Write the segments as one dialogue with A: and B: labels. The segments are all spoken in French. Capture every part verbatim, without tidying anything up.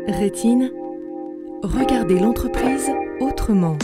A: Rétine, regardez l'entreprise autrement.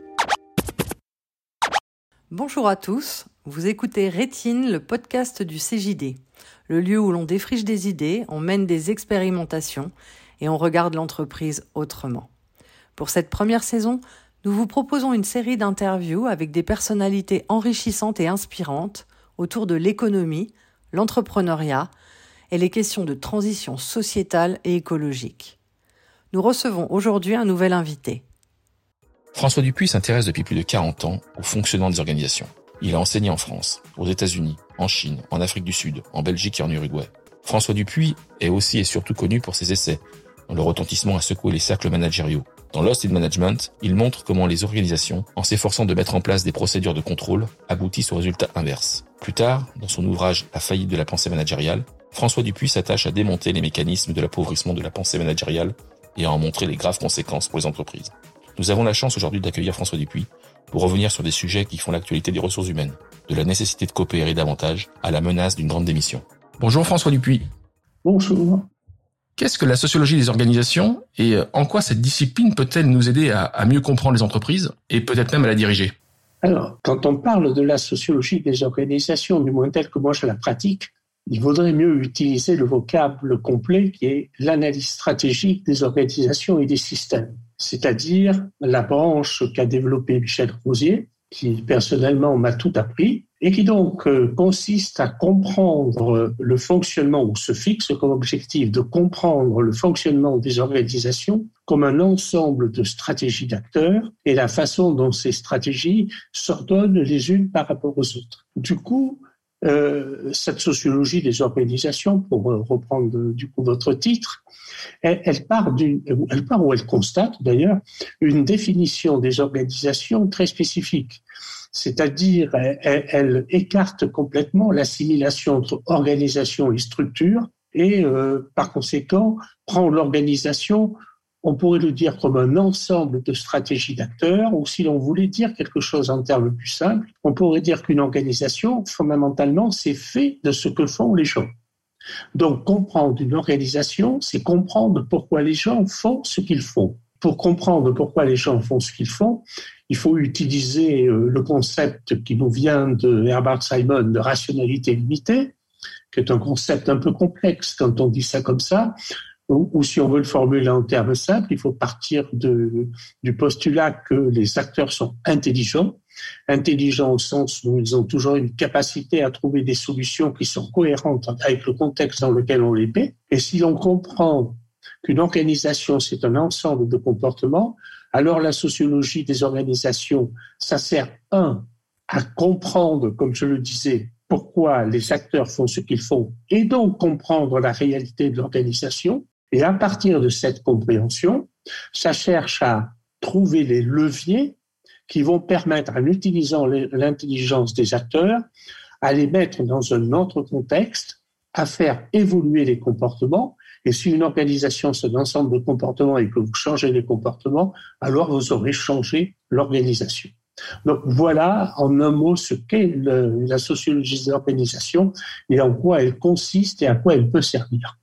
B: Bonjour à tous, vous écoutez Rétine, le podcast du C J D, le lieu où l'on défriche des idées, on mène des expérimentations et on regarde l'entreprise autrement. Pour cette première saison, nous vous proposons une série d'interviews avec des personnalités enrichissantes et inspirantes autour de l'économie, l'entrepreneuriat et les questions de transition sociétale et écologique. Nous recevons aujourd'hui un nouvel invité.
C: François Dupuis s'intéresse depuis plus de quarante ans au fonctionnement des organisations. Il a enseigné en France, aux États-Unis, en Chine, en Afrique du Sud, en Belgique et en Uruguay. François Dupuis est aussi et surtout connu pour ses essais, dont le retentissement a secoué les cercles managériaux. Dans Lost in Management, il montre comment les organisations, en s'efforçant de mettre en place des procédures de contrôle, aboutissent au résultat inverse. Plus tard, dans son ouvrage La faillite de la pensée managériale, François Dupuis s'attache à démonter les mécanismes de l'appauvrissement de la pensée managériale et à en montrer les graves conséquences pour les entreprises. Nous avons la chance aujourd'hui d'accueillir François Dupuis pour revenir sur des sujets qui font l'actualité des ressources humaines, de la nécessité de coopérer davantage à la menace d'une grande démission. Bonjour François Dupuis.
D: Bonjour.
C: Qu'est-ce que la sociologie des organisations et en quoi cette discipline peut-elle nous aider à, à mieux comprendre les entreprises et peut-être même à la diriger ?
D: Alors, quand on parle de la sociologie des organisations, du moins telle que moi je la pratique, il vaudrait mieux utiliser le vocable complet qui est l'analyse stratégique des organisations et des systèmes, c'est-à-dire la branche qu'a développée Michel Rosier, qui personnellement m'a tout appris, et qui donc euh, consiste à comprendre le fonctionnement, ou se fixe comme objectif de comprendre le fonctionnement des organisations comme un ensemble de stratégies d'acteurs et la façon dont ces stratégies s'ordonnent les unes par rapport aux autres. Du coup, Euh, cette sociologie des organisations, pour euh, reprendre euh, du coup votre titre, elle, elle part d'une, elle part ou elle constate d'ailleurs une définition des organisations très spécifique, c'est-à-dire elle, elle écarte complètement l'assimilation entre organisation et structure et euh, par conséquent prend l'organisation, on pourrait le dire comme un ensemble de stratégies d'acteurs, ou si l'on voulait dire quelque chose en termes plus simples, on pourrait dire qu'une organisation, fondamentalement, c'est fait de ce que font les gens. Donc, comprendre une organisation, c'est comprendre pourquoi les gens font ce qu'ils font. Pour comprendre pourquoi les gens font ce qu'ils font, il faut utiliser le concept qui nous vient de Herbert Simon de rationalité limitée, qui est un concept un peu complexe quand on dit ça comme ça, Ou, ou si on veut le formuler en termes simples, il faut partir de, du postulat que les acteurs sont intelligents, intelligents au sens où ils ont toujours une capacité à trouver des solutions qui sont cohérentes avec le contexte dans lequel on les met. Et si l'on comprend qu'une organisation, c'est un ensemble de comportements, alors la sociologie des organisations, ça sert, un, à comprendre, comme je le disais, pourquoi les acteurs font ce qu'ils font, et donc comprendre la réalité de l'organisation. Et à partir de cette compréhension, ça cherche à trouver les leviers qui vont permettre, en utilisant l'intelligence des acteurs, à les mettre dans un autre contexte, à faire évoluer les comportements. Et si une organisation, c'est un ensemble de comportements et que vous changez les comportements, alors vous aurez changé l'organisation. Donc voilà en un mot ce qu'est le, la sociologie des organisations et en quoi elle consiste et à quoi elle peut servir.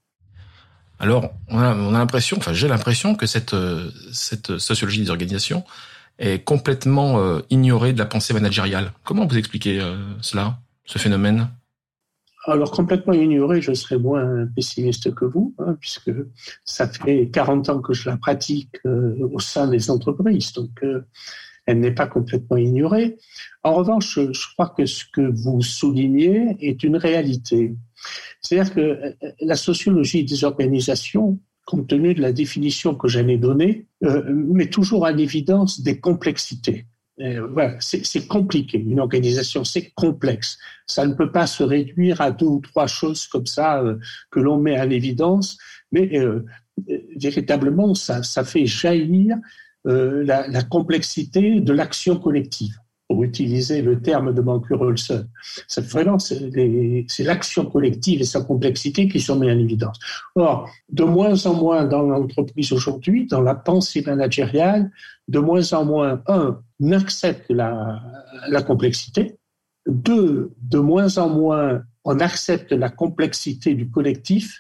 C: Alors, on a, on a l'impression, enfin j'ai l'impression que cette, cette sociologie des organisations est complètement euh, ignorée de la pensée managériale. Comment vous expliquez euh, cela, ce phénomène ?
D: Alors complètement ignorée, je serais moins pessimiste que vous, hein, puisque ça fait quarante ans que je la pratique euh, au sein des entreprises, donc euh, elle n'est pas complètement ignorée. En revanche, je, je crois que ce que vous soulignez est une réalité. C'est-à-dire que la sociologie des organisations, compte tenu de la définition que j'en ai donnée, euh, met toujours en évidence des complexités. Et voilà, c'est, c'est compliqué. Une organisation, c'est complexe. Ça ne peut pas se réduire à deux ou trois choses comme ça euh, que l'on met en évidence, mais euh, véritablement, ça, ça fait jaillir euh, la, la complexité de l'action collective. Pour utiliser le terme de Mankur-Olson. C'est vraiment c'est, les, c'est l'action collective et sa complexité qui sont mis en évidence. Or, de moins en moins dans l'entreprise aujourd'hui, dans la pensée managériale, de moins en moins, un, n'accepte la, la complexité. Deux, de moins en moins, on accepte la complexité du collectif.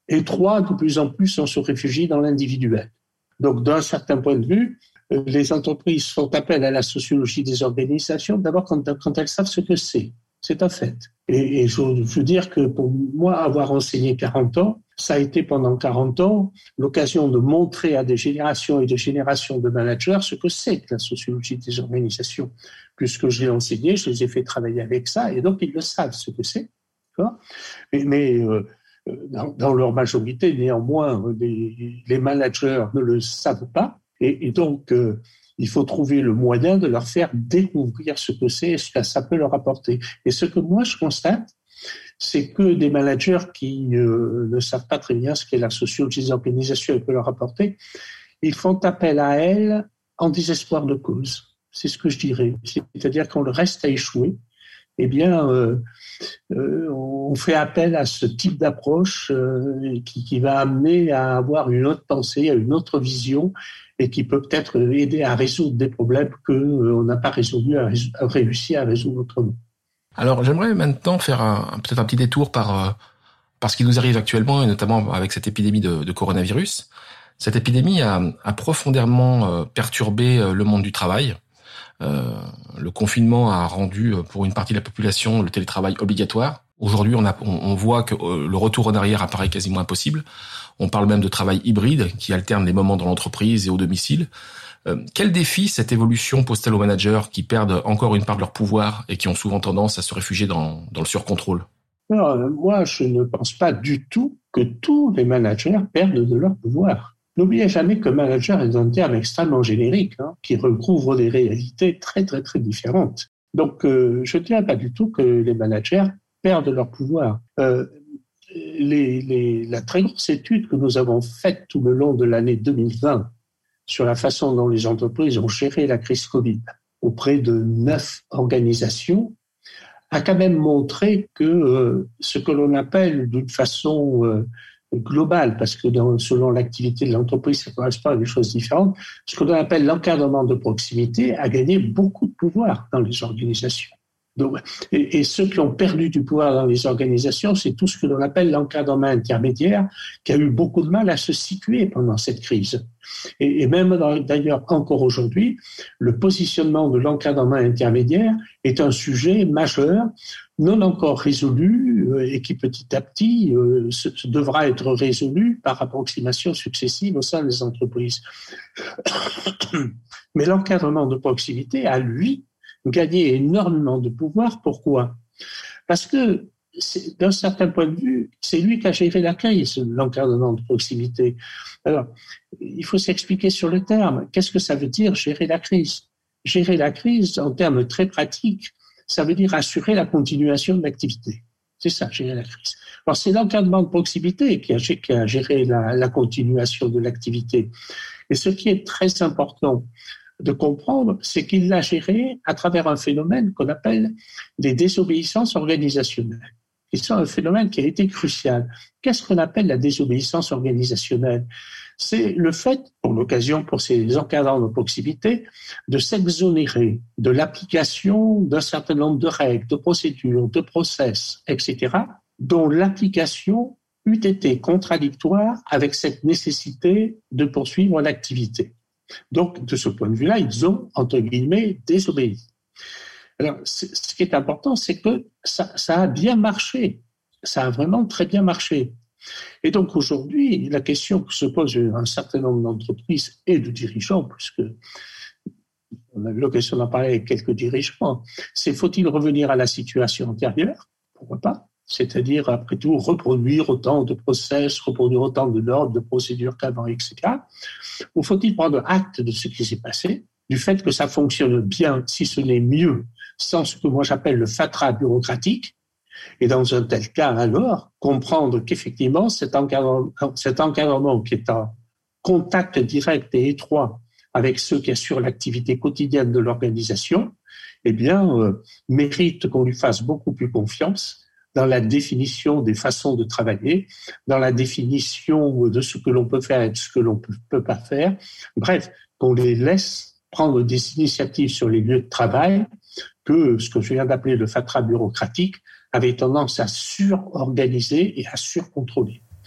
D: Et trois, de plus en plus, on se réfugie dans l'individuel. Donc, d'un certain point de vue, les entreprises font appel à la sociologie des organisations, d'abord quand, quand elles savent ce que c'est. C'est un fait. Et, et je, je veux dire que pour moi, avoir enseigné quarante ans, ça a été pendant quarante ans l'occasion de montrer à des générations et des générations de managers ce que c'est que la sociologie des organisations. Puisque je l'ai enseigné, je les ai fait travailler avec ça, et donc ils le savent ce que c'est. Mais, mais euh, dans, dans leur majorité, néanmoins, les, les managers ne le savent pas. Et, et donc, euh, il faut trouver le moyen de leur faire découvrir ce que c'est et ce que ça peut leur apporter. Et ce que moi, je constate, c'est que des managers qui euh, ne savent pas très bien ce qu'est la sociologie des organisations et peut leur apporter, ils font appel à elle en désespoir de cause. C'est ce que je dirais. C'est-à-dire qu'on le reste à échouer. Eh bien, euh, euh, on fait appel à ce type d'approche euh, qui, qui va amener à avoir une autre pensée, à une autre vision, et qui peut peut-être aider à résoudre des problèmes qu'on euh, n'a pas résolu, à, résou- à réussi à résoudre autrement.
C: Alors, j'aimerais maintenant faire un, peut-être un petit détour par, euh, par ce qui nous arrive actuellement, et notamment avec cette épidémie de, de coronavirus. Cette épidémie a, a profondément euh, perturbé euh, le monde du travail. Euh, le confinement a rendu pour une partie de la population le télétravail obligatoire. Aujourd'hui, on, a, on, on voit que euh, le retour en arrière apparaît quasiment impossible. On parle même de travail hybride qui alterne les moments dans l'entreprise et au domicile. Euh, quel défi cette évolution pose-t-elle aux managers qui perdent encore une part de leur pouvoir et qui ont souvent tendance à se réfugier dans, dans le surcontrôle ?
D: Alors, moi, je ne pense pas du tout que tous les managers perdent de leur pouvoir. N'oubliez jamais que manager est un terme extrêmement générique, hein, qui recouvre des réalités très, très, très différentes. Donc, euh, je ne dirais pas du tout que les managers perdent leur pouvoir. Euh, les, les, la très grosse étude que nous avons faite tout le long de l'année deux mille vingt sur la façon dont les entreprises ont géré la crise Covid auprès de neuf organisations a quand même montré que euh, ce que l'on appelle d'une façon euh, globale, parce que dans, selon l'activité de l'entreprise, ça correspond à des choses différentes, ce que l'on appelle l'encadrement de proximité a gagné beaucoup de pouvoir dans les organisations. Donc, et, et ceux qui ont perdu du pouvoir dans les organisations, c'est tout ce que l'on appelle l'encadrement intermédiaire, qui a eu beaucoup de mal à se situer pendant cette crise. Et, et même dans, d'ailleurs encore aujourd'hui, le positionnement de l'encadrement intermédiaire est un sujet majeur, non encore résolu, euh, et qui petit à petit euh, se, devra être résolu par approximation successive au sein des entreprises. Mais l'encadrement de proximité a, lui, gagné énormément de pouvoir. Pourquoi ? Parce que, c'est, d'un certain point de vue, c'est lui qui a géré la crise, l'encadrement de proximité. Alors, il faut s'expliquer sur le terme. Qu'est-ce que ça veut dire, gérer la crise ? Gérer la crise, en termes très pratiques, ça veut dire assurer la continuation de l'activité. C'est ça, gérer la crise. Alors, c'est l'encadrement de proximité qui a, qui a géré la, la continuation de l'activité. Et ce qui est très important de comprendre, c'est qu'il l'a géré à travers un phénomène qu'on appelle les désobéissances organisationnelles. Et c'est un phénomène qui a été crucial. Qu'est-ce qu'on appelle la désobéissance organisationnelle ? C'est le fait, pour l'occasion, pour ces encadrants de proximité, de s'exonérer de l'application d'un certain nombre de règles, de procédures, de process, et cetera, dont l'application eût été contradictoire avec cette nécessité de poursuivre l'activité. Donc, de ce point de vue-là, ils ont, entre guillemets, désobéi. Alors, ce qui est important, c'est que ça, ça a bien marché. Ça a vraiment très bien marché. Et donc, aujourd'hui, la question que se pose un certain nombre d'entreprises et de dirigeants, puisque on a eu l'occasion d'en parler avec quelques dirigeants, c'est faut-il revenir à la situation antérieure ? Pourquoi pas ? C'est-à-dire, après tout, reproduire autant de process, reproduire autant de normes, de procédures qu'avant, et cetera. Ou faut-il prendre acte de ce qui s'est passé, du fait que ça fonctionne bien, si ce n'est mieux, sans ce que moi j'appelle le fatras bureaucratique, et dans un tel cas, alors, comprendre qu'effectivement, cet encadrement, cet encadrement qui est en contact direct et étroit avec ceux qui assurent l'activité quotidienne de l'organisation, eh bien, euh, mérite qu'on lui fasse beaucoup plus confiance dans la définition des façons de travailler, dans la définition de ce que l'on peut faire et de ce que l'on ne peut pas faire. Bref, qu'on les laisse prendre des initiatives sur les lieux de travail que ce que je viens d'appeler le fatras bureaucratique avait tendance à surorganiser et à surcontrôler.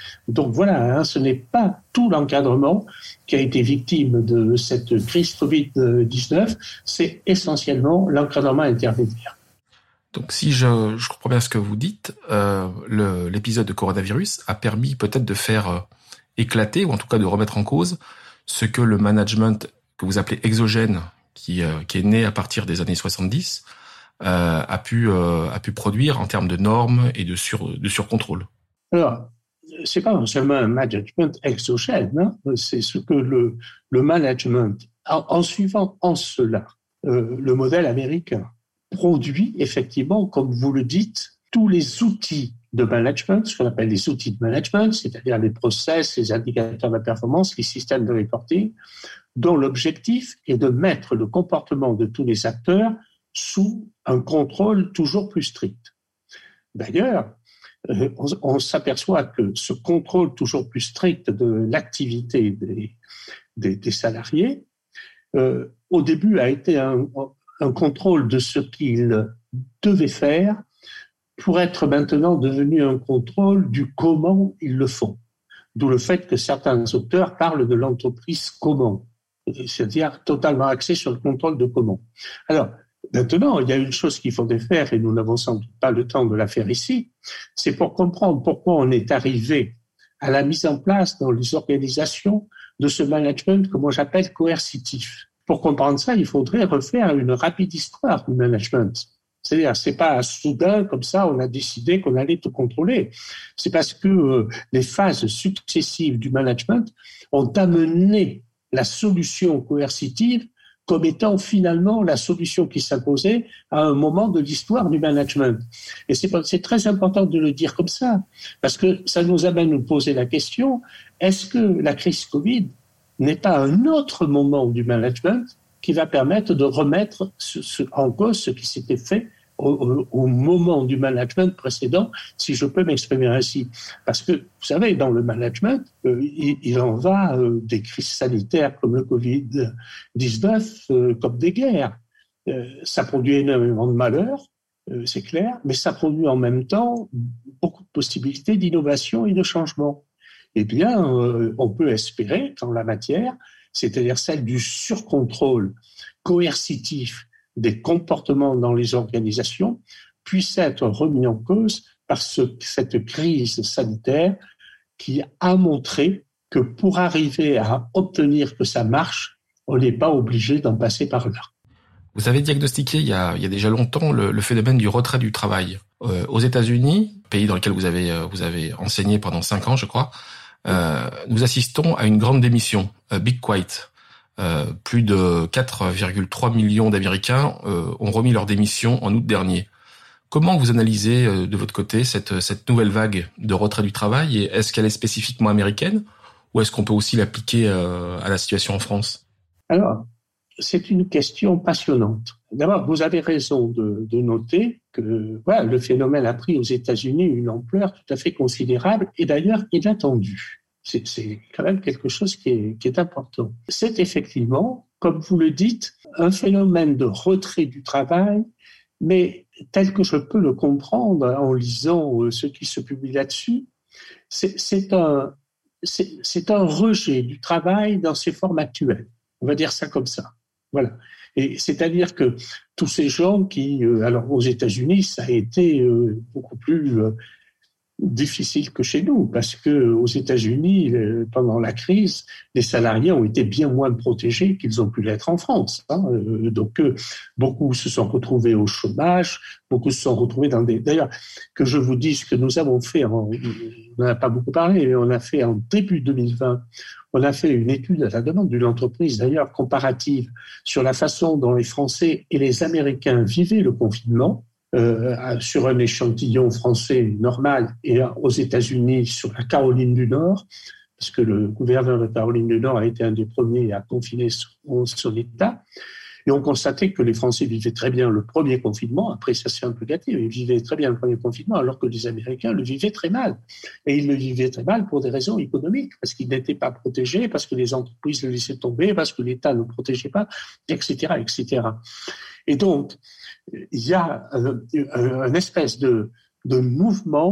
D: Donc voilà, hein, ce n'est pas tout l'encadrement qui a été victime de cette crise covid dix-neuf, c'est essentiellement l'encadrement intermédiaire.
C: Donc si je, je comprends bien ce que vous dites, euh, le, l'épisode de coronavirus a permis peut-être de faire euh, éclater, ou en tout cas de remettre en cause, ce que le management que vous appelez exogène, qui, euh, qui est né à partir des années soixante-dix, euh, a pu euh, a pu produire en termes de normes et de sur de surcontrôle.
D: Alors, c'est pas seulement un management exogène, hein, c'est ce que le le management, en, en suivant en cela euh, le modèle américain, produit effectivement, comme vous le dites, tous les outils de management, ce qu'on appelle les outils de management, c'est-à-dire les process, les indicateurs de performance, les systèmes de reporting, dont l'objectif est de mettre le comportement de tous les acteurs sous un contrôle toujours plus strict. D'ailleurs, euh, on, on s'aperçoit que ce contrôle toujours plus strict de l'activité des, des, des salariés, euh, au début a été un, un contrôle de ce qu'ils devaient faire, pour être maintenant devenu un contrôle du comment ils le font. D'où le fait que certains auteurs parlent de l'entreprise comment, c'est-à-dire totalement axé sur le contrôle de comment. Alors, maintenant, il y a une chose qu'il faudrait faire, et nous n'avons sans doute pas le temps de la faire ici, c'est pour comprendre pourquoi on est arrivé à la mise en place dans les organisations de ce management que moi j'appelle coercitif. Pour comprendre ça, il faudrait refaire une rapide histoire du management. C'est-à-dire, c'est pas soudain, comme ça, on a décidé qu'on allait tout contrôler. C'est parce que euh, les phases successives du management ont amené la solution coercitive comme étant finalement la solution qui s'imposait à un moment de l'histoire du management. Et c'est, c'est très important de le dire comme ça, parce que ça nous amène à nous poser la question, est-ce que la crise Covid n'est pas un autre moment du management qui va permettre de remettre ce, ce, en cause ce qui s'était fait au, au, au moment du management précédent, si je peux m'exprimer ainsi. Parce que, vous savez, dans le management, euh, il, il en va euh, des crises sanitaires comme le covid dix-neuf, euh, comme des guerres. Euh, ça produit énormément de malheurs, euh, c'est clair, mais ça produit en même temps beaucoup de possibilités d'innovation et de changement. Eh bien, euh, on peut espérer qu'en la matière, c'est-à-dire celle du surcontrôle coercitif des comportements dans les organisations, puisse être remis en cause par ce, cette crise sanitaire qui a montré que pour arriver à obtenir que ça marche, on n'est pas obligé d'en passer par là.
C: Vous avez diagnostiqué il y a, il y a déjà longtemps le, le phénomène du retrait du travail. Euh, aux États-Unis, pays dans lequel vous avez, vous avez enseigné pendant cinq ans, je crois, Euh, nous assistons à une grande démission, euh, Big Quiet. Euh, plus de quatre virgule trois millions d'Américains euh, ont remis leur démission en août dernier. Comment vous analysez euh, de votre côté cette, cette nouvelle vague de retrait du travail, et est-ce qu'elle est spécifiquement américaine ou est-ce qu'on peut aussi l'appliquer euh, à la situation en France ?
D: Alors, c'est une question passionnante. D'abord, vous avez raison de, de noter que voilà, le phénomène a pris aux États-Unis une ampleur tout à fait considérable et d'ailleurs inattendue. C'est, c'est quand même quelque chose qui est, qui est important. C'est effectivement, comme vous le dites, un phénomène de retrait du travail, mais tel que je peux le comprendre en lisant ce qui se publie là-dessus, c'est, c'est, un, c'est, c'est un rejet du travail dans ses formes actuelles. On va dire ça comme ça. Voilà. Et c'est-à-dire que tous ces gens qui, euh, alors aux États-Unis, ça a été euh, beaucoup plus euh, difficile que chez nous, parce que aux États-Unis, euh, pendant la crise, les salariés ont été bien moins protégés qu'ils ont pu l'être en France. Hein. Euh, donc, euh, beaucoup se sont retrouvés au chômage, beaucoup se sont retrouvés dans des. D'ailleurs, que je vous dise que nous avons fait, en... on n'en a pas beaucoup parlé, mais on a fait en début deux mille vingt. On a fait une étude à la demande d'une entreprise, d'ailleurs, comparative sur la façon dont les Français et les Américains vivaient le confinement, euh, sur un échantillon français normal et aux États-Unis sur la Caroline du Nord, parce que le gouverneur de Caroline du Nord a été un des premiers à confiner son, son État. Et on constatait que les Français vivaient très bien le premier confinement. Après, ça s'est un peu gâté. Ils vivaient très bien le premier confinement, alors que les Américains le vivaient très mal. Et ils le vivaient très mal pour des raisons économiques, parce qu'ils n'étaient pas protégés, parce que les entreprises le laissaient tomber, parce que l'État ne protégeait pas, et cetera, et cetera. Et donc, il y a un, un espèce de, de mouvement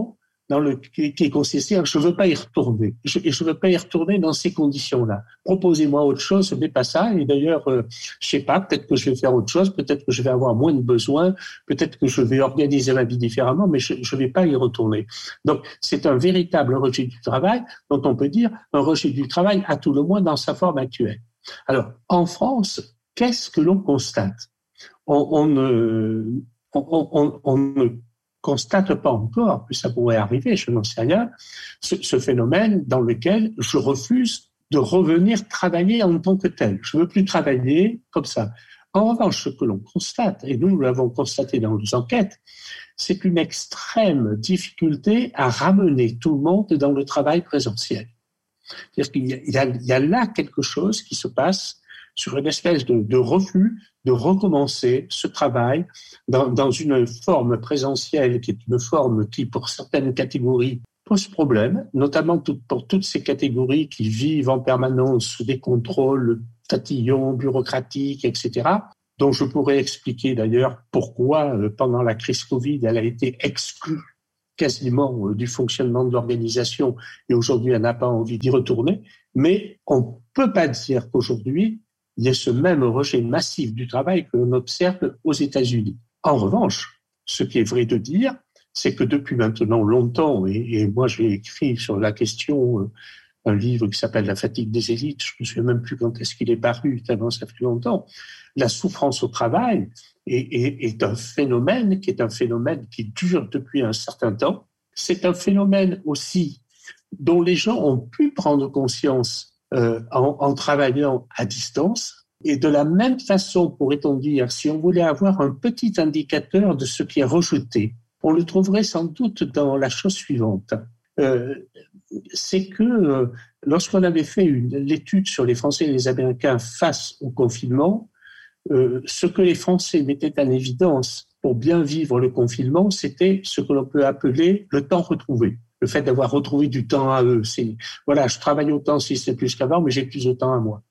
D: dans le, qui, qui consistait, je veux pas y retourner. Je, et je veux pas y retourner dans ces conditions-là. Proposez-moi autre chose, ce n'est pas ça. Et d'ailleurs, euh, je sais pas, peut-être que je vais faire autre chose, peut-être que je vais avoir moins de besoins, peut-être que je vais organiser ma vie différemment, mais je, je vais pas y retourner. Donc, c'est un véritable rejet du travail, dont on peut dire un rejet du travail, à tout le moins dans sa forme actuelle. Alors, en France, qu'est-ce que l'on constate? On, on, ne, on, on, on ne constate pas encore, puis ça pourrait arriver, je n'en sais rien, ce, ce phénomène dans lequel je refuse de revenir travailler en tant que tel. Je ne veux plus travailler comme ça. En revanche, ce que l'on constate, et nous, nous l'avons constaté dans nos enquêtes, c'est une extrême difficulté à ramener tout le monde dans le travail présentiel. C'est-à-dire qu'il y a, il y a, il y a là quelque chose qui se passe sur une espèce de, de refus de recommencer ce travail dans, dans une forme présentielle qui est une forme qui, pour certaines catégories, pose problème, notamment tout, pour toutes ces catégories qui vivent en permanence sous des contrôles tatillons, bureaucratiques, et cetera, dont je pourrais expliquer d'ailleurs pourquoi, pendant la crise Covid, elle a été exclue quasiment du fonctionnement de l'organisation et aujourd'hui, elle n'a pas envie d'y retourner. Mais on ne peut pas dire qu'aujourd'hui, il y ait ce même rejet massif du travail que l'on observe aux États-Unis. En revanche, ce qui est vrai de dire, c'est que depuis maintenant longtemps, et, et moi j'ai écrit sur la question euh, un livre qui s'appelle « La fatigue des élites », je ne me souviens même plus quand est-ce qu'il est paru, tellement ça fait longtemps, la souffrance au travail est, est, est un phénomène qui est un phénomène qui dure depuis un certain temps. C'est un phénomène aussi dont les gens ont pu prendre conscience Euh, en, en travaillant à distance. Et de la même façon, pourrait-on dire, si on voulait avoir un petit indicateur de ce qui est rejeté, on le trouverait sans doute dans la chose suivante. Euh, c'est que euh, lorsqu'on avait fait une, l'étude sur les Français et les Américains face au confinement, euh, ce que les Français mettaient en évidence pour bien vivre le confinement, c'était ce que l'on peut appeler le temps retrouvé. Le fait d'avoir retrouvé du temps à eux. C'est, voilà, je travaille autant si c'est plus qu'avant, mais j'ai plus de temps à moi.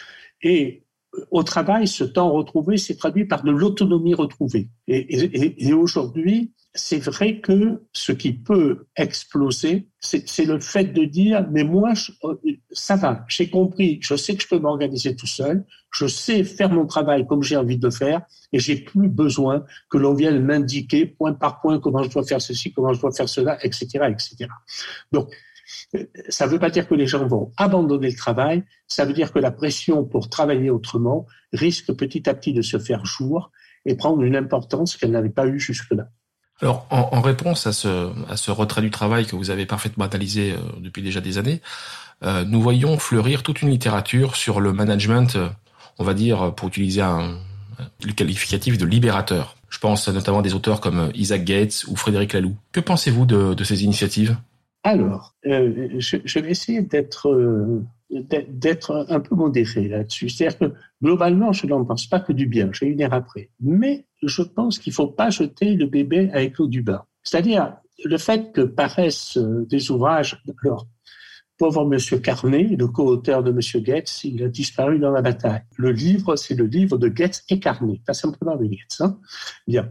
D: Et au travail, ce temps retrouvé s'est traduit par de l'autonomie retrouvée. Et, et, et aujourd'hui, c'est vrai que ce qui peut exploser, c'est, c'est le fait de dire, mais moi, je, ça va, j'ai compris, je sais que je peux m'organiser tout seul, je sais faire mon travail comme j'ai envie de le faire, et j'ai plus besoin que l'on vienne m'indiquer point par point comment je dois faire ceci, comment je dois faire cela, et cetera, et cetera. Donc, ça ne veut pas dire que les gens vont abandonner le travail, ça veut dire que la pression pour travailler autrement risque petit à petit de se faire jour et prendre une importance qu'elle n'avait pas eue jusque-là.
C: Alors, en, en réponse à ce, à ce retrait du travail que vous avez parfaitement analysé euh, depuis déjà des années, euh, nous voyons fleurir toute une littérature sur le management, euh, on va dire, pour utiliser un, le qualificatif de libérateur. Je pense notamment à des auteurs comme Isaac Gates ou Frédéric Laloux. Que pensez-vous de, de ces initiatives ?
D: Alors, euh, je, je vais essayer d'être, euh, d'être un peu modéré là-dessus. C'est-à-dire que globalement, je n'en pense pas que du bien. Je vais y venir après. Mais je pense qu'il ne faut pas jeter le bébé avec l'eau du bain. C'est-à-dire le fait que paraissent des ouvrages. Alors, pauvre Monsieur Carnet, le co-auteur de Monsieur Gates, il a disparu dans la bataille. Le livre, c'est le livre de Gates et Carnet, pas simplement de Gates. Hein. Bien.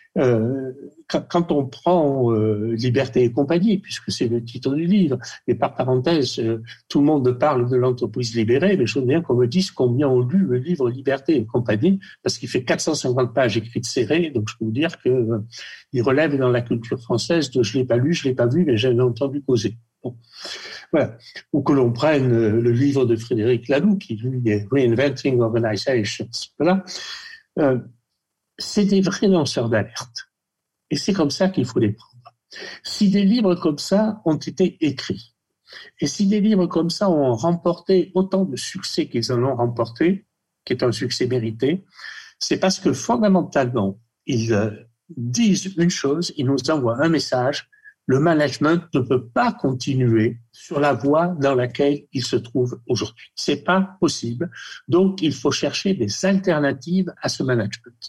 D: Euh, quand, quand on prend euh, Liberté et compagnie, puisque c'est le titre du livre, et par parenthèse, euh, tout le monde parle de l'entreprise libérée, mais je veux bien qu'on me dise combien ont lu le livre Liberté et compagnie, parce qu'il fait quatre cent cinquante pages écrites serrées, donc je peux vous dire que euh, il relève dans la culture française de je l'ai pas lu, je l'ai pas vu, mais j'en ai entendu causer. Bon. Voilà. Ou que l'on prenne euh, le livre de Frédéric Laloux, qui lui est Reinventing Organizations. Voilà. Euh, c'est des vrais lanceurs d'alerte. Et c'est comme ça qu'il faut les prendre. Si des livres comme ça ont été écrits, et si des livres comme ça ont remporté autant de succès qu'ils en ont remporté, qui est un succès mérité, c'est parce que fondamentalement, ils disent une chose, ils nous envoient un message, le management ne peut pas continuer sur la voie dans laquelle il se trouve aujourd'hui. C'est pas possible. Donc, il faut chercher des alternatives à ce management.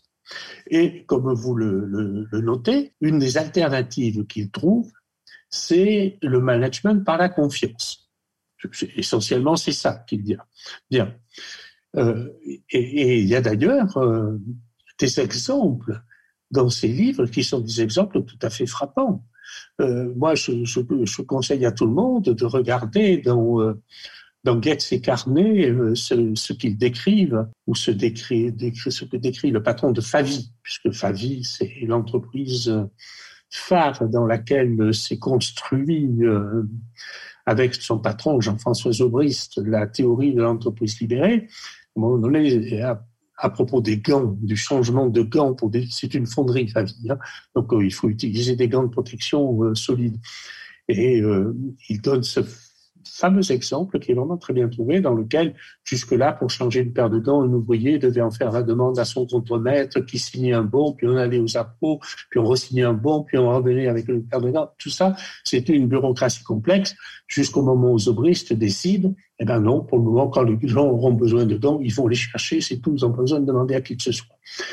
D: Et comme vous le, le, le notez, une des alternatives qu'il trouve, c'est le management par la confiance. Essentiellement, c'est ça qu'il dit. Bien. Euh, et, et il y a d'ailleurs euh, des exemples dans ces livres qui sont des exemples tout à fait frappants. Euh, moi, je, je, je conseille à tout le monde de regarder dans, euh, dans Goetz et Carnet euh, ce, ce qu'ils décrivent, ou ce, décrit, décrit, ce que décrit le patron de Favi, puisque Favi, c'est l'entreprise phare dans laquelle s'est construit, euh, avec son patron Jean-François Zobrist, la théorie de l'entreprise libérée. À un moment donné, à, à propos des gants, du changement de gants, pour des, c'est une fonderie, Favi, hein, donc euh, il faut utiliser des gants de protection euh, solides. Et euh, il donne ce fameux exemple qui est vraiment très bien trouvé, dans lequel, jusque-là, pour changer une paire de gants, un ouvrier devait en faire la demande à son contremaître, qui signait un bon, puis on allait aux impôts, puis on re-signait un bon, puis on revenait avec une paire de gants. Tout ça, c'était une bureaucratie complexe, jusqu'au moment où Zobrist décide, eh ben non, pour le moment, quand les gens auront besoin de gants, ils vont les chercher, c'est tout, ils n'ont pas besoin de demander à qui que ce soit.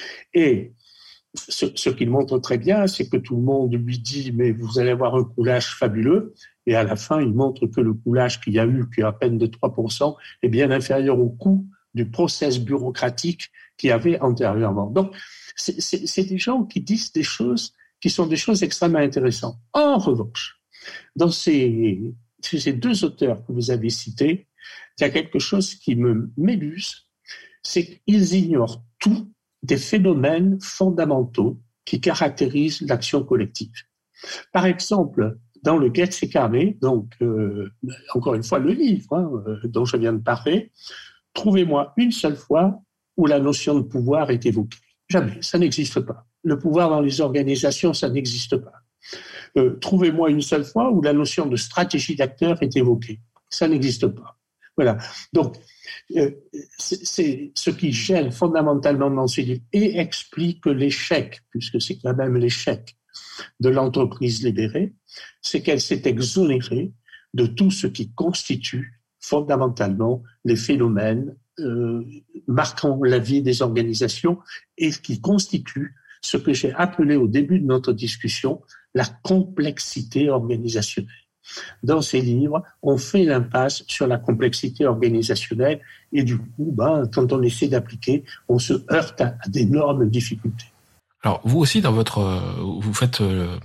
D: Et ce, ce qu'il montre très bien, c'est que tout le monde lui dit, mais vous allez avoir un coulage fabuleux. Et à la fin, il montre que le coulage qu'il y a eu, qui est à peine de trois pour cent, est bien inférieur au coût du process bureaucratique qu'il y avait antérieurement. Donc, c'est, c'est, c'est des gens qui disent des choses qui sont des choses extrêmement intéressantes. En revanche, dans ces, ces deux auteurs que vous avez cités, il y a quelque chose qui me mébuse, c'est qu'ils ignorent tout des phénomènes fondamentaux qui caractérisent l'action collective. Par exemple, dans le Goetz et Carnet, donc euh, encore une fois le livre hein, euh, dont je viens de parler, trouvez-moi une seule fois où la notion de pouvoir est évoquée. Jamais, ça n'existe pas. Le pouvoir dans les organisations, ça n'existe pas. Euh, trouvez-moi une seule fois où la notion de stratégie d'acteur est évoquée. Ça n'existe pas. Voilà. Donc, euh, c'est, c'est ce qui gêne fondamentalement dans ces livres et explique l'échec, puisque c'est quand même l'échec de l'entreprise libérée, c'est qu'elle s'est exonérée de tout ce qui constitue fondamentalement les phénomènes euh, marquant la vie des organisations et qui constitue ce que j'ai appelé au début de notre discussion la complexité organisationnelle. Dans ces livres, on fait l'impasse sur la complexité organisationnelle et du coup, ben, quand on essaie d'appliquer, on se heurte à, à d'énormes difficultés.
C: Alors, vous aussi, dans votre, vous faites,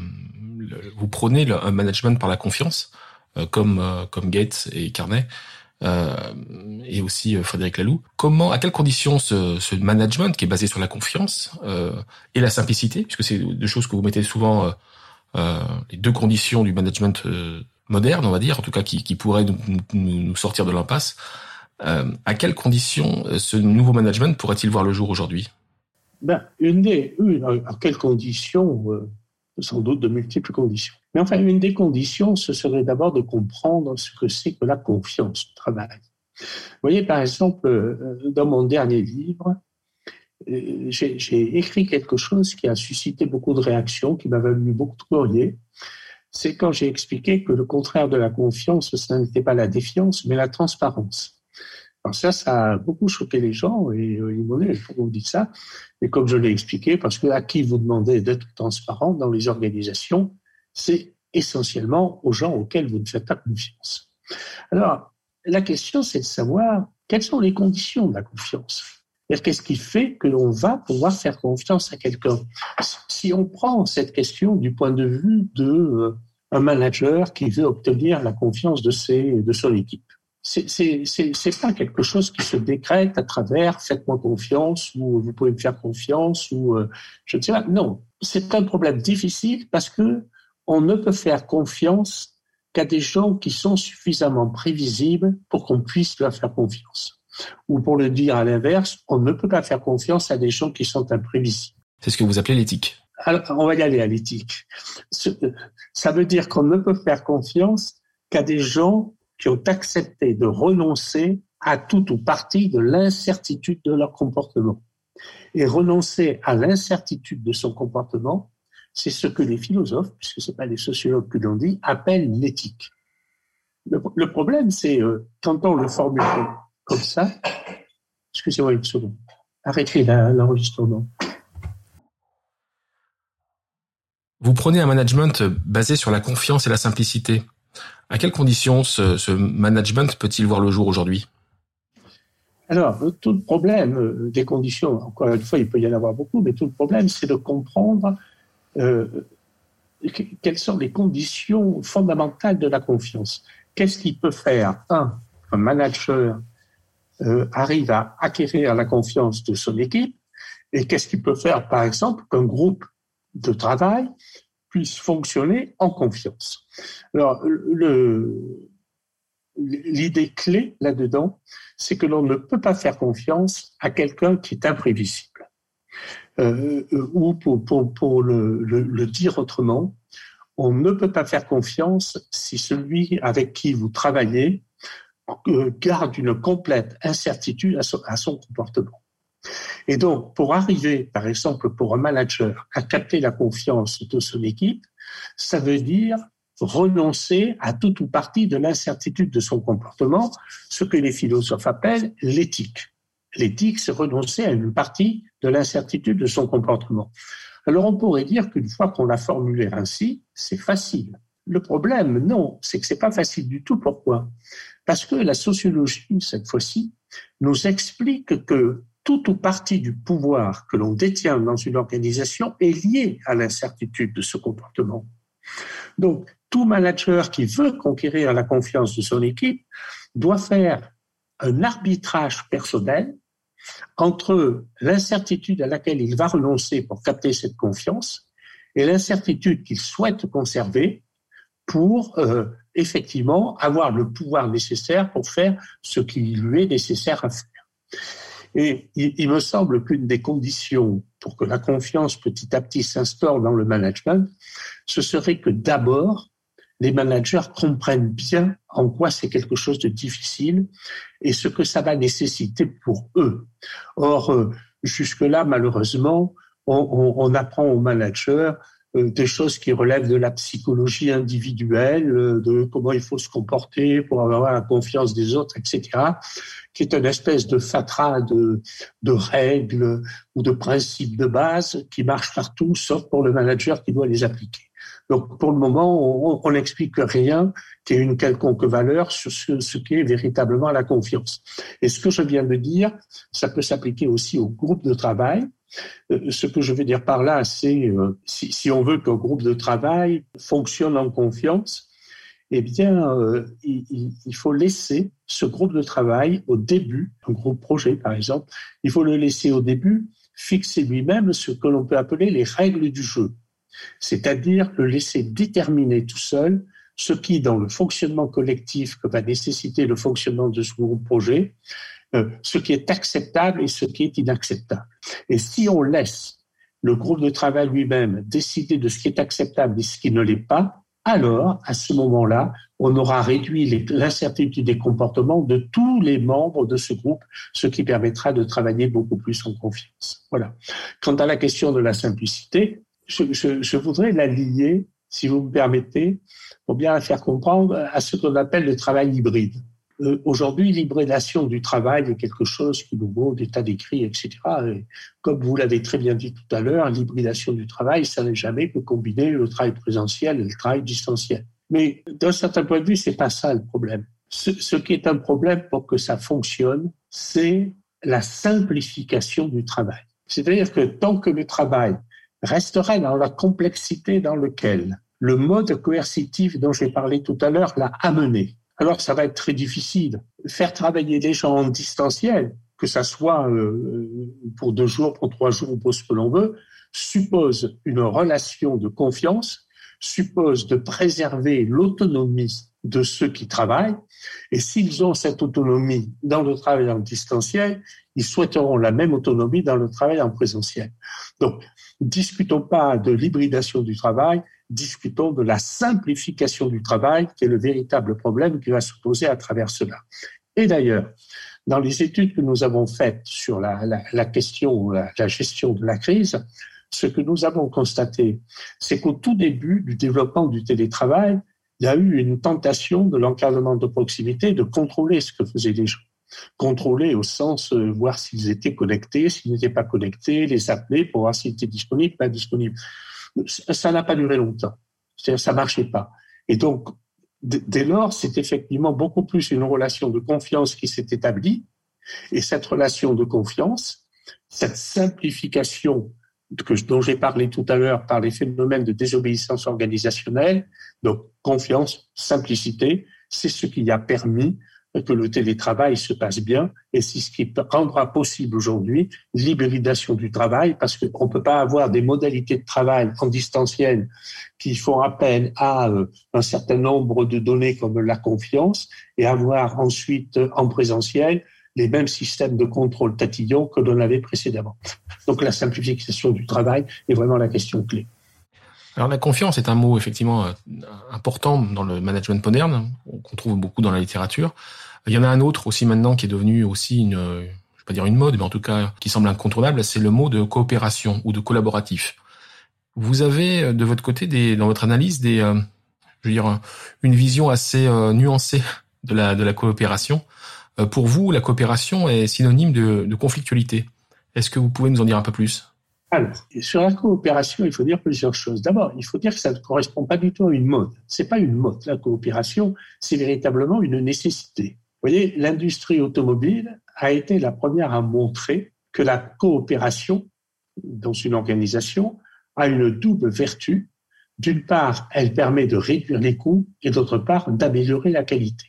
C: vous prônez le, un management par la confiance, comme comme Goetz et Carnet, euh, et aussi Frédéric Laloux. Comment, à quelles conditions ce, ce management qui est basé sur la confiance euh, et la simplicité, puisque c'est deux choses que vous mettez souvent, euh, euh, les deux conditions du management euh, moderne, on va dire, en tout cas qui, qui pourraient nous, nous, nous sortir de l'impasse. Euh, à quelles conditions ce nouveau management pourrait-il voir le jour aujourd'hui ?
D: Ben, une des, une, à quelles conditions, euh, sans doute de multiples conditions. Mais enfin, une des conditions, ce serait d'abord de comprendre ce que c'est que la confiance au travail. Vous voyez, par exemple, euh, dans mon dernier livre, euh, j'ai, j'ai écrit quelque chose qui a suscité beaucoup de réactions, qui m'a valu beaucoup de courriers. C'est quand j'ai expliqué que le contraire de la confiance, ce n'était pas la défiance, mais la transparence. Alors ça, ça a beaucoup choqué les gens et euh, ils m'ont dit, pourquoi vous dites ça ? Et comme je l'ai expliqué, parce que à qui vous demandez d'être transparent dans les organisations, c'est essentiellement aux gens auxquels vous ne faites pas confiance. Alors, la question, c'est de savoir quelles sont les conditions de la confiance. C'est-à-dire, qu'est-ce qui fait que l'on va pouvoir faire confiance à quelqu'un ? Si on prend cette question du point de vue de euh, un manager qui veut obtenir la confiance de ses, de son équipe, C'est, c'est, c'est, c'est pas quelque chose qui se décrète à travers « faites-moi confiance » ou « vous pouvez me faire confiance » ou euh, je ne sais pas. Non, c'est un problème difficile parce que on ne peut faire confiance qu'à des gens qui sont suffisamment prévisibles pour qu'on puisse leur faire confiance. Ou pour le dire à l'inverse, on ne peut pas faire confiance à des gens qui sont imprévisibles.
C: C'est ce que vous appelez l'éthique.
D: Alors, on va y aller à l'éthique. Ça veut dire qu'on ne peut faire confiance qu'à des gens qui ont accepté de renoncer à tout ou partie de l'incertitude de leur comportement. Et renoncer à l'incertitude de son comportement, c'est ce que les philosophes, puisque ce n'est pas les sociologues qui l'ont dit, appellent l'éthique. Le, le problème, c'est euh, quand on le formule comme, comme ça, excusez-moi une seconde, arrêtez la, l'enregistrement.
C: Vous prenez un management basé sur la confiance et la simplicité. À quelles conditions ce, ce management peut-il voir le jour aujourd'hui ?
D: Alors, tout le problème des conditions, encore une fois, il peut y en avoir beaucoup, mais tout le problème, c'est de comprendre euh, quelles sont les conditions fondamentales de la confiance. Qu'est-ce qui peut faire, un, un manager euh, arrive à acquérir la confiance de son équipe, et qu'est-ce qui peut faire, par exemple, qu'un groupe de travail puisse fonctionner en confiance. Alors, le, l'idée clé là-dedans, c'est que l'on ne peut pas faire confiance à quelqu'un qui est imprévisible. Euh, ou pour, pour, pour le, le, le dire autrement, on ne peut pas faire confiance si celui avec qui vous travaillez euh, garde une complète incertitude à son, à son comportement. Et donc, pour arriver, par exemple, pour un manager, à capter la confiance de son équipe, ça veut dire renoncer à tout ou partie de l'incertitude de son comportement, ce que les philosophes appellent l'éthique. L'éthique, c'est renoncer à une partie de l'incertitude de son comportement. Alors, on pourrait dire qu'une fois qu'on l'a formulé ainsi, c'est facile. Le problème, non, c'est que c'est pas facile du tout. Pourquoi ? Parce que la sociologie, cette fois-ci, nous explique que tout ou partie du pouvoir que l'on détient dans une organisation est lié à l'incertitude de ce comportement. Donc, tout manager qui veut conquérir la confiance de son équipe doit faire un arbitrage personnel entre l'incertitude à laquelle il va renoncer pour capter cette confiance et l'incertitude qu'il souhaite conserver pour euh, effectivement avoir le pouvoir nécessaire pour faire ce qui lui est nécessaire à faire. Et il, il me semble qu'une des conditions pour que la confiance petit à petit s'instaure dans le management, ce serait que d'abord, les managers comprennent bien en quoi c'est quelque chose de difficile et ce que ça va nécessiter pour eux. Or, euh, jusque-là, malheureusement, on, on, on apprend aux managers euh, des choses qui relèvent de la psychologie individuelle, euh, de comment il faut se comporter pour avoir la confiance des autres, et cetera, qui est une espèce de fatras de, de règles ou de principes de base qui marchent partout, sauf pour le manager qui doit les appliquer. Donc, pour le moment, on n'explique rien qui ait une quelconque valeur sur ce, ce qu'est véritablement la confiance. Et ce que je viens de dire, ça peut s'appliquer aussi au groupe de travail. Euh, ce que je veux dire par là, c'est euh, si, si on veut qu'un groupe de travail fonctionne en confiance, eh bien, euh, il, il faut laisser ce groupe de travail au début, un groupe projet par exemple, il faut le laisser au début fixer lui-même ce que l'on peut appeler les règles du jeu. C'est-à-dire le laisser déterminer tout seul ce qui, dans le fonctionnement collectif que va nécessiter le fonctionnement de ce groupe projet, euh, ce qui est acceptable et ce qui est inacceptable. Et si on laisse le groupe de travail lui-même décider de ce qui est acceptable et ce qui ne l'est pas, alors, à ce moment-là, on aura réduit les, l'incertitude des comportements de tous les membres de ce groupe, ce qui permettra de travailler beaucoup plus en confiance. Voilà. Quant à la question de la simplicité, Je, je, je voudrais la lier, si vous me permettez, pour bien la faire comprendre, à ce qu'on appelle le travail hybride. Euh, aujourd'hui, l'hybridation du travail est quelque chose qui nous vaut des tas d'écrits, et cetera. Et comme vous l'avez très bien dit tout à l'heure, l'hybridation du travail, ça n'est jamais que combiner le travail présentiel et le travail distanciel. Mais d'un certain point de vue, c'est pas ça le problème. Ce, ce qui est un problème pour que ça fonctionne, c'est la simplification du travail. C'est-à-dire que tant que le travail resterait dans la complexité dans laquelle le mode coercitif dont j'ai parlé tout à l'heure l'a amené. Alors, ça va être très difficile. Faire travailler les gens en distanciel, que ça soit euh, pour deux jours, pour trois jours, ou pour ce que l'on veut, suppose une relation de confiance, suppose de préserver l'autonomie de ceux qui travaillent. Et s'ils ont cette autonomie dans le travail en distanciel, ils souhaiteront la même autonomie dans le travail en présentiel. Donc, discutons pas de l'hybridation du travail, discutons de la simplification du travail, qui est le véritable problème qui va se poser à travers cela. Et d'ailleurs, dans les études que nous avons faites sur la, la, la question, la, la gestion de la crise, ce que nous avons constaté, c'est qu'au tout début du développement du télétravail, il y a eu une tentation de l'encadrement de proximité de contrôler ce que faisaient les gens. Contrôler au sens euh, voir s'ils étaient connectés, s'ils n'étaient pas connectés, les appeler pour voir s'ils étaient disponibles, pas disponibles. Ça n'a pas duré longtemps. C'est-à-dire, ça marchait pas. Et donc, d- dès lors, c'est effectivement beaucoup plus une relation de confiance qui s'est établie. Et cette relation de confiance, cette simplification que, dont j'ai parlé tout à l'heure par les phénomènes de désobéissance organisationnelle. Donc, confiance, simplicité, c'est ce qui a permis que le télétravail se passe bien et c'est ce qui rendra possible aujourd'hui l'hybridation du travail parce qu'on ne peut pas avoir des modalités de travail en distanciel qui font appel à un certain nombre de données comme la confiance et avoir ensuite en présentiel les mêmes systèmes de contrôle tatillon que l'on avait précédemment. Donc la simplification du travail est vraiment la question clé.
C: Alors la confiance est un mot effectivement important dans le management moderne, qu'on trouve beaucoup dans la littérature. Il y en a un autre aussi maintenant qui est devenu aussi une, je vais pas dire une mode, mais en tout cas qui semble incontournable, c'est le mot de coopération ou de collaboratif. Vous avez de votre côté, des, dans votre analyse, des, euh, je veux dire, une vision assez euh, nuancée de la de la coopération. Euh, pour vous, la coopération est synonyme de, de conflictualité. Est-ce que vous pouvez nous en dire un peu plus ?
D: Alors, sur la coopération, il faut dire plusieurs choses. D'abord, il faut dire que ça ne correspond pas du tout à une mode. C'est pas une mode. La coopération, c'est véritablement une nécessité. Vous voyez, l'industrie automobile a été la première à montrer que la coopération dans une organisation a une double vertu. D'une part, elle permet de réduire les coûts et d'autre part, d'améliorer la qualité.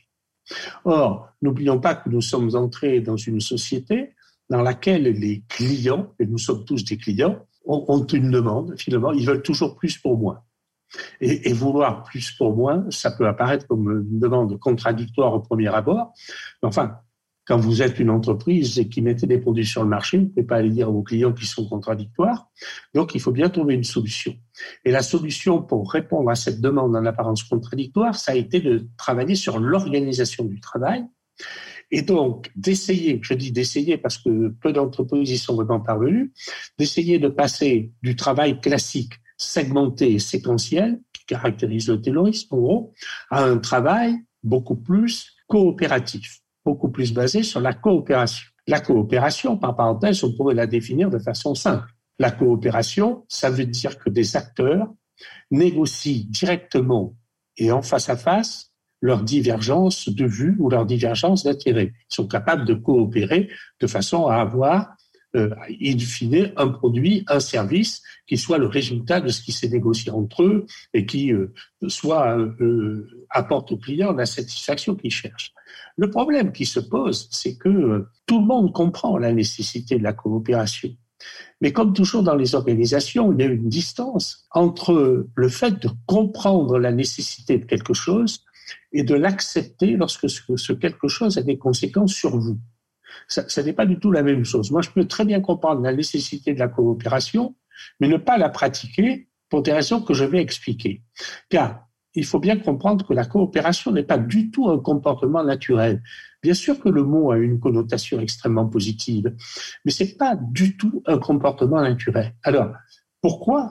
D: Or, n'oublions pas que nous sommes entrés dans une société dans laquelle les clients, et nous sommes tous des clients, ont, ont une demande, finalement, ils veulent toujours plus pour moi. Et, et vouloir plus pour moi, ça peut apparaître comme une demande contradictoire au premier abord. Mais enfin, quand vous êtes une entreprise et qui mettez des produits sur le marché, vous ne pouvez pas aller dire à vos clients qu'ils sont contradictoires. Donc, il faut bien trouver une solution. Et la solution pour répondre à cette demande en apparence contradictoire, ça a été de travailler sur l'organisation du travail. Et donc, d'essayer, je dis d'essayer parce que peu d'entreprises y sont vraiment parvenues, d'essayer de passer du travail classique, segmenté et séquentiel, qui caractérise le taylorisme en gros, à un travail beaucoup plus coopératif, beaucoup plus basé sur la coopération. La coopération, par parenthèse, on pourrait la définir de façon simple. La coopération, ça veut dire que des acteurs négocient directement et en face à face leur divergence de vue ou leur divergence d'intérêt. Ils sont capables de coopérer de façon à avoir, euh, in fine, un produit, un service qui soit le résultat de ce qui s'est négocié entre eux et qui euh, soit euh, apporte au client la satisfaction qu'il cherche. Le problème qui se pose, c'est que euh, tout le monde comprend la nécessité de la coopération. Mais comme toujours dans les organisations, il y a une distance entre le fait de comprendre la nécessité de quelque chose et de l'accepter lorsque ce quelque chose a des conséquences sur vous. Ça, ça n'est pas du tout la même chose. Moi, je peux très bien comprendre la nécessité de la coopération, mais ne pas la pratiquer pour des raisons que je vais expliquer. Car il faut bien comprendre que la coopération n'est pas du tout un comportement naturel. Bien sûr que le mot a une connotation extrêmement positive, mais c'est pas du tout un comportement naturel. Alors, pourquoi ?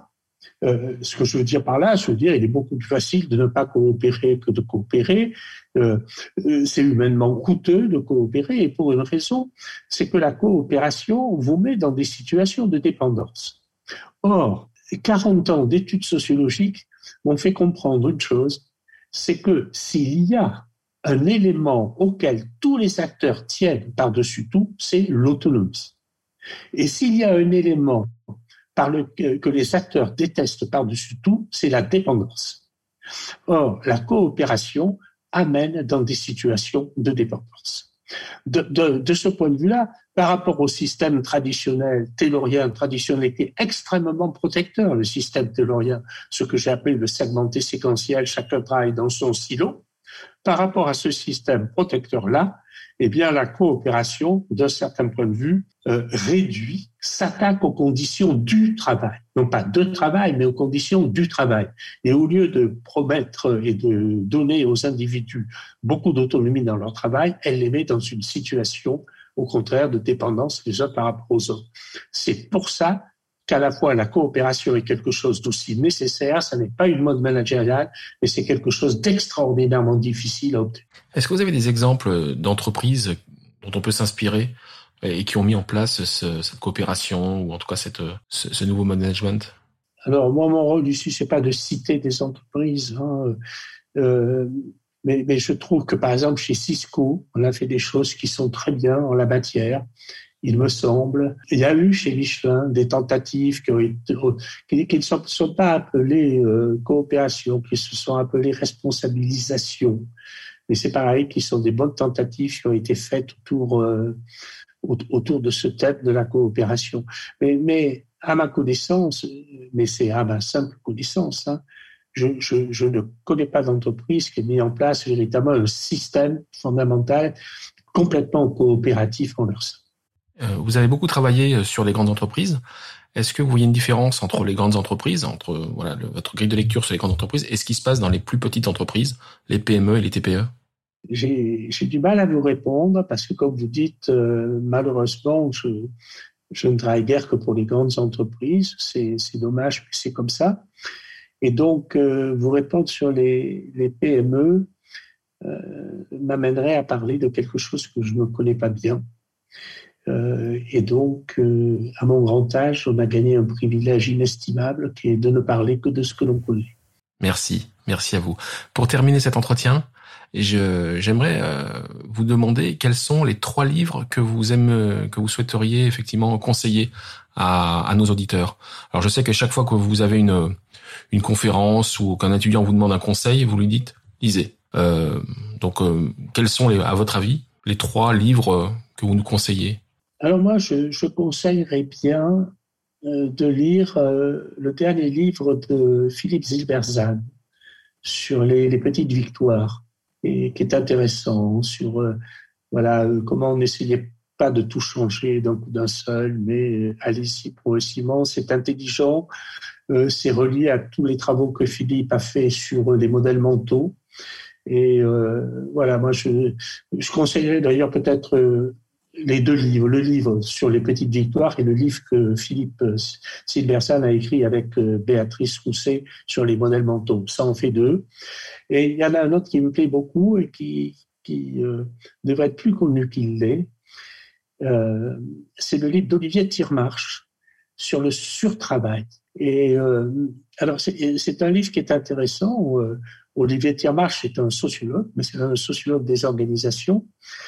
D: Euh, ce que je veux dire par là, je veux dire, il est beaucoup plus facile de ne pas coopérer que de coopérer. Euh, c'est humainement coûteux de coopérer, et pour une raison, c'est que la coopération vous met dans des situations de dépendance. Or, quarante ans d'études sociologiques m'ont fait comprendre une chose, c'est que s'il y a un élément auquel tous les acteurs tiennent par-dessus tout, c'est l'autonomie. Et s'il y a un élément par le, que les acteurs détestent par-dessus tout, c'est la dépendance. Or, la coopération amène dans des situations de dépendance. De, de, de ce point de vue-là, par rapport au système traditionnel, taylorien traditionnel, qui est extrêmement protecteur, le système taylorien, ce que j'ai appelé le segmenté séquentiel, chacun travaille dans son silo, par rapport à ce système protecteur-là, eh bien, la coopération, d'un certain point de vue, euh, réduit, s'attaque aux conditions du travail. Non pas de travail, mais aux conditions du travail. Et au lieu de promettre et de donner aux individus beaucoup d'autonomie dans leur travail, elle les met dans une situation, au contraire, de dépendance les uns par rapport aux autres. C'est pour ça qu'à la fois la coopération est quelque chose d'aussi nécessaire, ça n'est pas une mode managériale, mais c'est quelque chose d'extraordinairement difficile à obtenir.
C: Est-ce que vous avez des exemples d'entreprises dont on peut s'inspirer et qui ont mis en place ce, cette coopération ou en tout cas cette, ce, ce nouveau management ?
D: Alors moi, mon rôle ici, c'est pas de citer des entreprises, hein, euh, mais, mais je trouve que par exemple chez Cisco, on a fait des choses qui sont très bien en la matière. il me semble. Il y a eu chez Michelin des tentatives qui, ont été, qui, qui ne sont, sont pas appelées euh, coopération, qui se sont appelées responsabilisation. Mais c'est pareil, qui sont des bonnes tentatives qui ont été faites autour, euh, autour de ce thème de la coopération. Mais, mais à ma connaissance, mais c'est à ma simple connaissance, hein, je, je, je ne connais pas d'entreprise qui ait mis en place véritablement un système fondamental complètement coopératif en leur sein.
C: Vous avez beaucoup travaillé sur les grandes entreprises. Est-ce que vous voyez une différence entre les grandes entreprises, entre voilà le, votre grille de lecture sur les grandes entreprises, et ce qui se passe dans les plus petites entreprises, les P M E et les T P E?
D: J'ai, j'ai du mal à vous répondre parce que, comme vous dites, euh, malheureusement, je, je ne travaille guère que pour les grandes entreprises. C'est, c'est dommage, mais c'est comme ça. Et donc, euh, vous répondre sur les, les P M E euh, m'amènerait à parler de quelque chose que je ne connais pas bien. Euh, et donc, euh, à mon grand âge, on a gagné un privilège inestimable qui est de ne parler que de ce que l'on connaît.
C: Merci, merci à vous. Pour terminer cet entretien, je, j'aimerais euh, vous demander quels sont les trois livres que vous aimez, que vous souhaiteriez effectivement conseiller à, à nos auditeurs. Alors, je sais que chaque fois que vous avez une, une conférence ou qu'un étudiant vous demande un conseil, vous lui dites « lisez ». Euh, donc, euh, quels sont, les, à votre avis, les trois livres que vous nous conseillez?
D: Alors moi, je, je conseillerais bien euh, de lire euh, le dernier livre de Philippe Silberzahn sur les, les petites victoires, et qui est intéressant sur euh, voilà euh, comment on n'essayait pas de tout changer d'un coup d'un seul, mais euh, allez-y progressivement. C'est intelligent, euh, c'est relié à tous les travaux que Philippe a fait sur les modèles mentaux. Et euh, voilà, moi je, je conseillerais d'ailleurs peut-être euh, les deux livres, le livre sur les petites victoires et le livre que Philippe Silberzahn a écrit avec Béatrice Rousset sur les modèles mentaux. Ça en fait deux. Et il y en a un autre qui me plaît beaucoup et qui, qui euh, devrait être plus connu qu'il l'est. Euh, c'est le livre d'Olivier Tirmarche sur le surtravail. Et euh, alors c'est, c'est un livre qui est intéressant. Où, euh, Olivier Tirmarche est un sociologue, mais c'est un sociologue des organisations.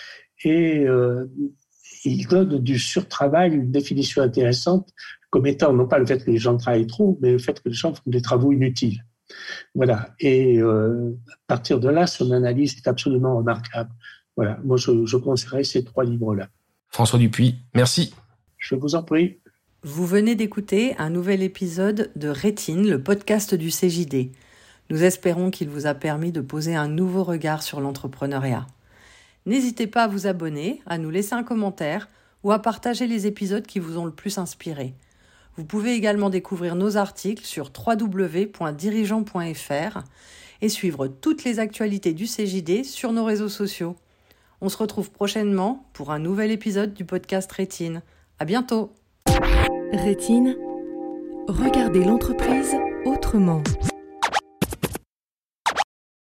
D: Et euh, il donne du surtravail une définition intéressante comme étant non pas le fait que les gens travaillent trop, mais le fait que les gens font des travaux inutiles. Voilà. Et euh, à partir de là, son analyse est absolument remarquable. Voilà. Moi, je, je conseillerais ces trois livres-là.
C: François Dupuis, merci.
D: Je vous en prie.
B: Vous venez d'écouter un nouvel épisode de Rétine, le podcast du C J D. Nous espérons qu'il vous a permis de poser un nouveau regard sur l'entrepreneuriat. N'hésitez pas à vous abonner, à nous laisser un commentaire ou à partager les épisodes qui vous ont le plus inspiré. Vous pouvez également découvrir nos articles sur w w w point dirigeant point f r et suivre toutes les actualités du C J D sur nos réseaux sociaux. On se retrouve prochainement pour un nouvel épisode du podcast Rétine. À bientôt.
A: Rétine, regardez l'entreprise autrement.